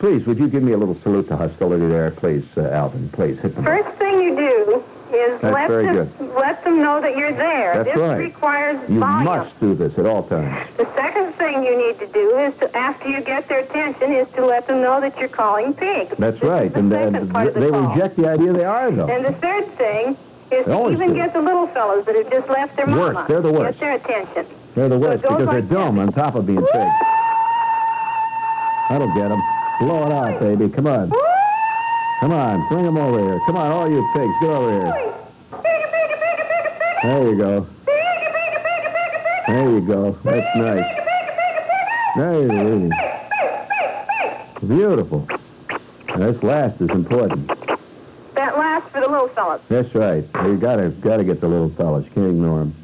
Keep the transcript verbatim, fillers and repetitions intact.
please, would you give me a little salute to hostility there, please, uh, Alvin? Please, hit the button. First thing you do is That's let very them, good. let them know that you're there. That's this right. requires You volume. must do this at all times. The second thing you need to do is, to, after you get their attention, is to let them know that you're calling pigs. That's This right. is the And, second and part of the they call. reject the idea they are, though. And the third thing is They to always even do. get the little fellows that have just left their Worst. mama. They're the worst. Get their attention. They're the worst So it goes because they're like dumb this. on top of being pigs. That'll get them. Blow it out, baby. Come on. Come on. Bring them over here. Come on, all you pigs. Get over here. There you go. There you go. That's nice. There you go. Beautiful. This last is important. That last for the little fellows. That's right. You gotta gotta get the little fellas. You can't ignore them.